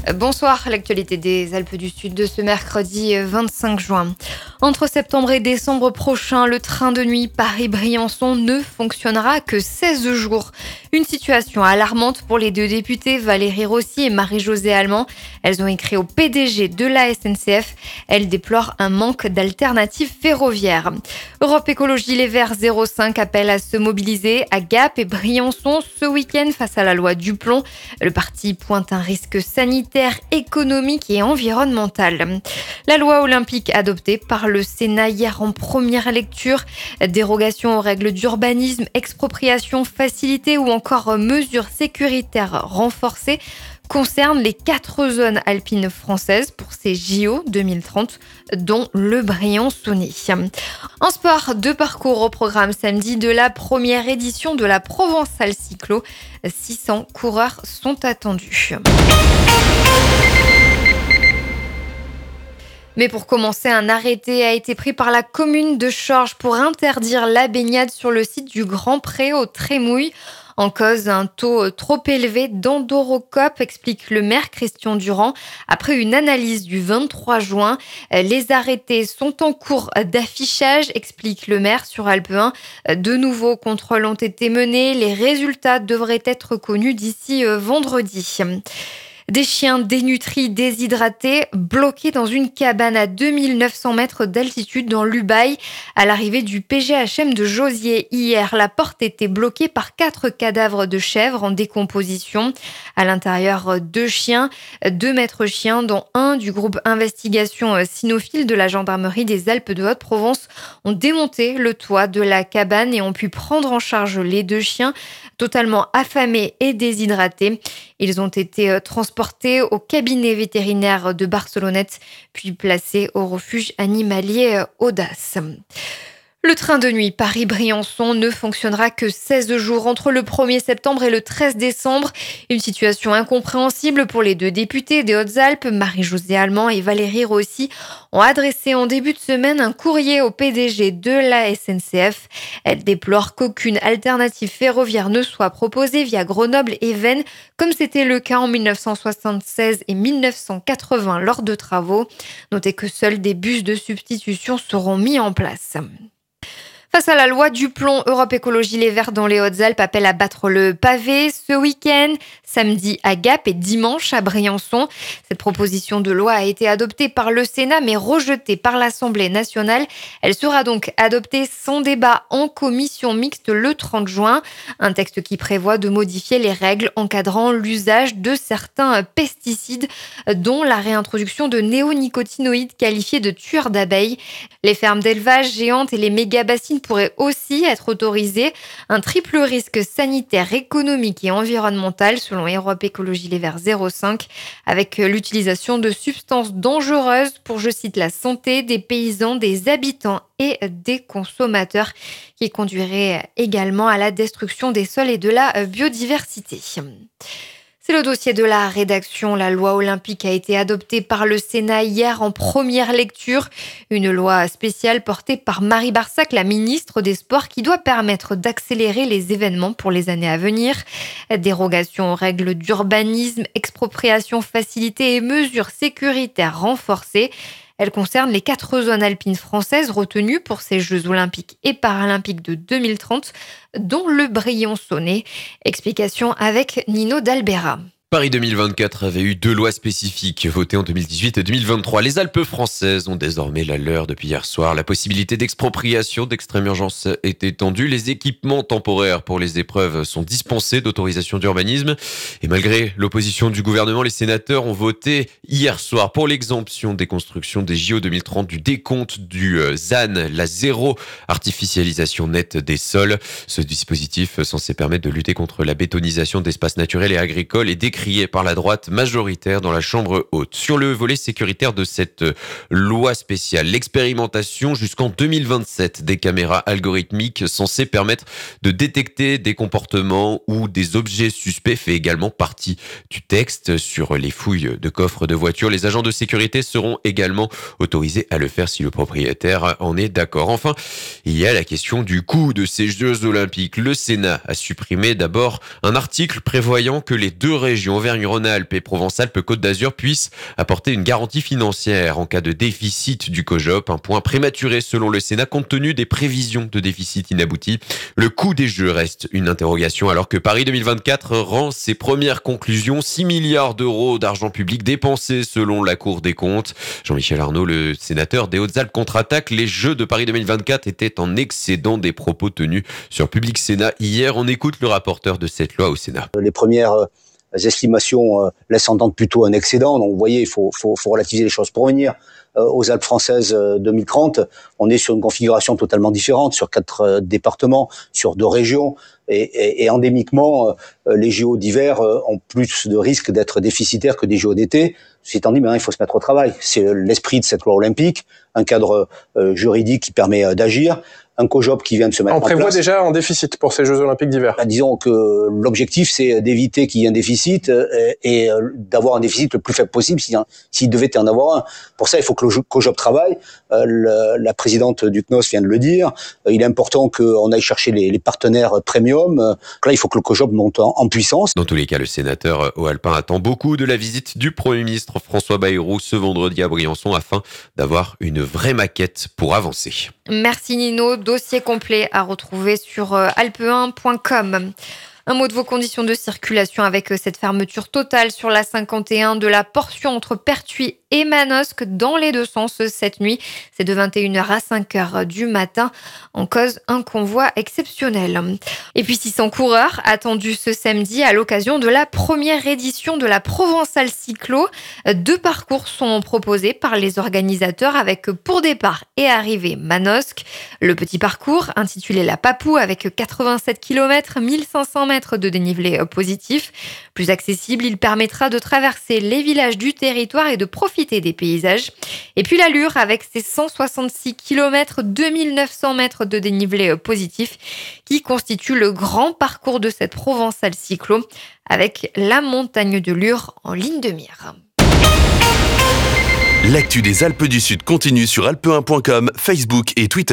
Bonsoir, l'actualité des Alpes du Sud de ce mercredi 25 juin. Entre septembre et décembre prochain, le train de nuit Paris-Briançon ne fonctionnera que 16 jours. Une situation alarmante pour les deux députés Valérie Rossi et Marie-Josée Allemand. Elles ont écrit au PDG de la SNCF. Elles déplorent un manque d'alternatives ferroviaires. Europe Écologie Les Verts 05 appelle à se mobiliser à Gap et Briançon ce week-end face à la loi Duplon. Le parti pointe un risque sanitaire, économique et environnemental. La loi olympique adoptée par le Sénat hier en première lecture, dérogation aux règles d'urbanisme, expropriation facilitée ou encore mesures sécuritaires renforcées concerne les 4 zones alpines françaises pour ces JO 2030, dont le Briançonnais. En sport, 2 parcours au programme samedi de la première édition de la Provençale Cyclo. 600 coureurs sont attendus. Mais pour commencer, un arrêté a été pris par la commune de Chorges pour interdire la baignade sur le site du Grand Pré au Trémouille. En cause, un taux trop élevé d'endorocope, explique le maire Christian Durand. Après une analyse du 23 juin, les arrêtés sont en cours d'affichage, explique le maire sur Alpe 1. De nouveaux contrôles ont été menés. Les résultats devraient être connus d'ici vendredi. Des chiens dénutris, déshydratés, bloqués dans une cabane à 2900 mètres d'altitude dans l'Ubaye. À l'arrivée du PGHM de Josier hier, la porte était bloquée par 4 cadavres de chèvres en décomposition. À l'intérieur, 2 chiens, 2 maîtres chiens, dont un du groupe Investigation Cynophile de la gendarmerie des Alpes de Haute-Provence, ont démonté le toit de la cabane et ont pu prendre en charge les 2 chiens, totalement affamés et déshydratés. Ils ont été transportés au cabinet vétérinaire de Barcelonnette, puis placés au refuge animalier Audace. Le train de nuit Paris-Briançon ne fonctionnera que 16 jours entre le 1er septembre et le 13 décembre. Une situation incompréhensible pour les 2 députés des Hautes-Alpes, Marie-Josée Allemand et Valérie Rossi, ont adressé en début de semaine un courrier au PDG de la SNCF. Elles déplorent qu'aucune alternative ferroviaire ne soit proposée via Grenoble et Veynes, comme c'était le cas en 1976 et 1980 lors de travaux. Notez que seuls des bus de substitution seront mis en place. Face à la loi Duplon, Europe Écologie Les Verts dans les Hautes-Alpes appelle à battre le pavé ce week-end, samedi à Gap et dimanche à Briançon. Cette proposition de loi a été adoptée par le Sénat mais rejetée par l'Assemblée nationale. Elle sera donc adoptée sans débat en commission mixte le 30 juin. Un texte qui prévoit de modifier les règles encadrant l'usage de certains pesticides, dont la réintroduction de néonicotinoïdes qualifiés de tueurs d'abeilles. Les fermes d'élevage géantes et les méga-bassines pourrait aussi être autorisé. Un triple risque sanitaire, économique et environnemental selon Europe Écologie Les Verts 05, avec l'utilisation de substances dangereuses pour, je cite, la santé des paysans, des habitants et des consommateurs, qui conduirait également à la destruction des sols et de la biodiversité. C'est le dossier de la rédaction. La loi olympique a été adoptée par le Sénat hier en première lecture. Une loi spéciale portée par Marie Barsac, la ministre des Sports, qui doit permettre d'accélérer les événements pour les années à venir. Dérogation aux règles d'urbanisme, expropriation facilitée et mesures sécuritaires renforcées. Elle concerne les 4 zones alpines françaises retenues pour ces Jeux olympiques et paralympiques de 2030, dont le Briançonnais. Explication avec Nino D'Albera. Paris 2024 avait eu 2 lois spécifiques votées en 2018 et 2023. Les Alpes françaises ont désormais la leur depuis hier soir. La possibilité d'expropriation d'extrême urgence est étendue. Les équipements temporaires pour les épreuves sont dispensés d'autorisation d'urbanisme. Et malgré l'opposition du gouvernement, les sénateurs ont voté hier soir pour l'exemption des constructions des JO 2030 du décompte du ZAN, la zéro artificialisation nette des sols. Ce dispositif censé permettre de lutter contre la bétonisation d'espaces naturels et agricoles est décrié par la droite majoritaire dans la Chambre haute. Sur le volet sécuritaire de cette loi spéciale, l'expérimentation jusqu'en 2027 des caméras algorithmiques censées permettre de détecter des comportements ou des objets suspects fait également partie du texte. Sur les fouilles de coffres de voitures, les agents de sécurité seront également autorisés à le faire si le propriétaire en est d'accord. Enfin, il y a la question du coût de ces Jeux olympiques. Le Sénat a supprimé d'abord un article prévoyant que les 2 régions régions Auvergne-Rhône-Alpes et Provence-Alpes-Côte d'Azur puissent apporter une garantie financière en cas de déficit du COJOP. Un point prématuré selon le Sénat compte tenu des prévisions de déficit inabouties. Le coût des Jeux reste une interrogation alors que Paris 2024 rend ses premières conclusions. 6 milliards d'euros d'argent public dépensés selon la Cour des comptes. Jean-Michel Arnaud, le sénateur des Hautes-Alpes, contre-attaque. Les Jeux de Paris 2024 étaient en excédent, des propos tenus sur Public Sénat hier. On écoute le rapporteur de cette loi au Sénat. Les premières estimations laissent entendre plutôt un excédent. Donc vous voyez, il faut relativiser les choses. Pour venir aux Alpes françaises 2030, on est sur une configuration totalement différente, sur 4 départements, sur 2 régions. Et endémiquement, les JO d'hiver ont plus de risques d'être déficitaires que des JO d'été. Ceci étant dit, maintenant, il faut se mettre au travail. C'est l'esprit de cette loi olympique, un cadre juridique qui permet d'agir, un COJOP qui vient de se mettre en place. On prévoit déjà un déficit pour ces Jeux olympiques d'hiver. Disons que l'objectif, c'est d'éviter qu'il y ait un déficit et d'avoir un déficit le plus faible possible s'il devait y en avoir un. Pour ça, il faut que le COJOP travaille. La présidente du CNOS vient de le dire. Il est important qu'on aille chercher les partenaires premium. Là, il faut que le COJOP monte en puissance. Dans tous les cas, le sénateur haut-alpin attend beaucoup de la visite du Premier ministre François Bayrou ce vendredi à Briançon afin d'avoir une vraie maquette pour avancer. Merci Nino, dossier complet à retrouver sur alpe1.com. Un mot de vos conditions de circulation avec cette fermeture totale sur la 51 de la portion entre Pertuis et Manosque dans les 2 sens cette nuit. C'est de 21h à 5h du matin, en cause un convoi exceptionnel. Et puis 600 coureurs attendus ce samedi à l'occasion de la première édition de la Provençale Cyclo. 2 parcours sont proposés par les organisateurs avec pour départ et arrivée Manosque. Le petit parcours intitulé La Papou avec 87 km, 1500 mètres de dénivelé positif. Plus accessible, il permettra de traverser les villages du territoire et de profiter des paysages. Et puis l'Allure avec ses 166 km, 2900 mètres de dénivelé positif qui constitue le grand parcours de cette Provençale Cyclo avec la montagne de Lure en ligne de mire. L'actu des Alpes du Sud continue sur alpe1.com, Facebook et Twitter.